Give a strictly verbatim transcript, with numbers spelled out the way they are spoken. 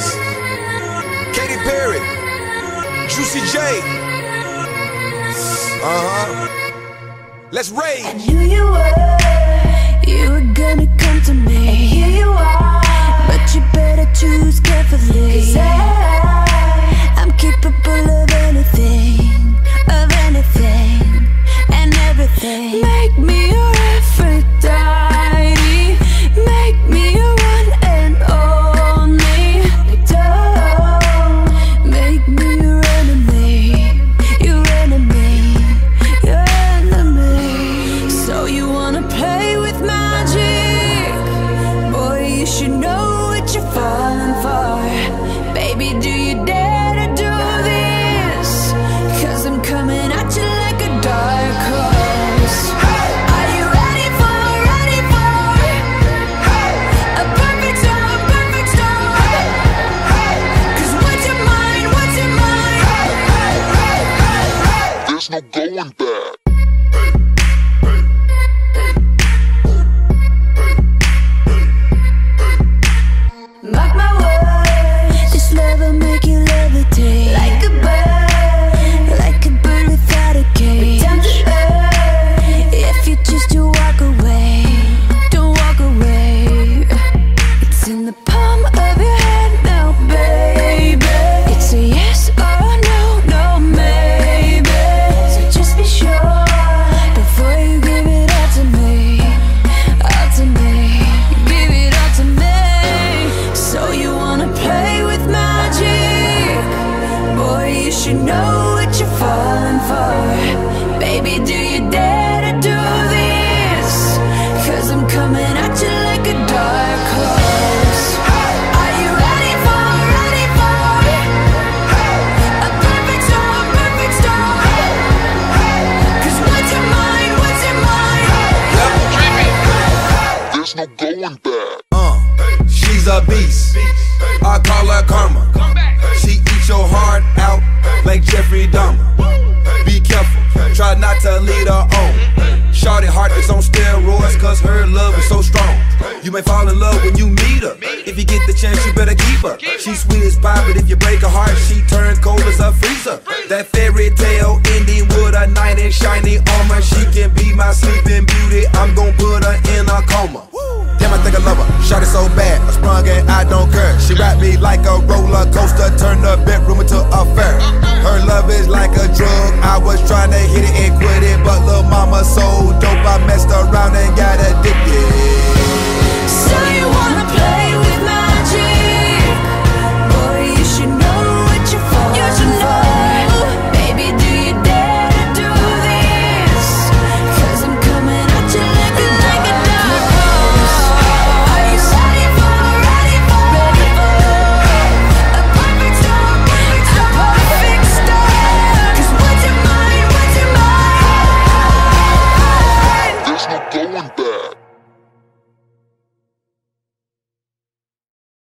Wiz, Katy Perry, Juicy J. Uh-huh. Let's rage. I knew you were, you were gonna come to me, and here you are. But you better choose carefully, 'cause I, I'm capable of anything, of anything, and everything. Make me your Aphrodite, make me your one and only. Don't make me your enemy, your enemy, your enemy. So you wanna play with magic? Boy, you should know what you're falling for. Baby, do you dare to do this? 'Cause I'm coming at you like a dark horse. Are you ready for, ready for a perfect storm, perfect storm? 'Cause what's your mind, what's your mind? There's no going back. Mark my words, this love will make you levitate like a bird, like a bird without a cage. Down to earth, if you choose to walk away, don't walk away. It's in the palm of your hand now, baby. It's a yes or a no, no maybe. So just be sure before you give it all to me, all to me, give it all to me. So you wanna play with magic? Boy, you should know what you're falling for. Baby, do you dare to do this? 'Cause I'm coming at you like a dark horse. Are you ready for, ready for a perfect storm, perfect storm? 'Cause what's your mind, what's your mind? There's no going back. Uh, she's a beast. I call her karma. She eats your heart out like Jeffrey Dahmer. Be careful, try not to lead her on. Shawty heart is on steroids, 'cause her love is so strong. You may fall in love when you meet her. If you get the chance, you better keep her. She's sweet as pie, but if you break her heart, she turns cold as a freezer. That fairy tale ending with a knight in shiny armor. She can be my sleeping beauty, I'm gon' put her in a coma. Damn, I think I love her, shot it so bad, I sprung and I don't care. She wrapped me like a roller coaster, turned the bedroom into a fair. Her love is like a drug, I was trying to hit it and quit it, but lil' mama so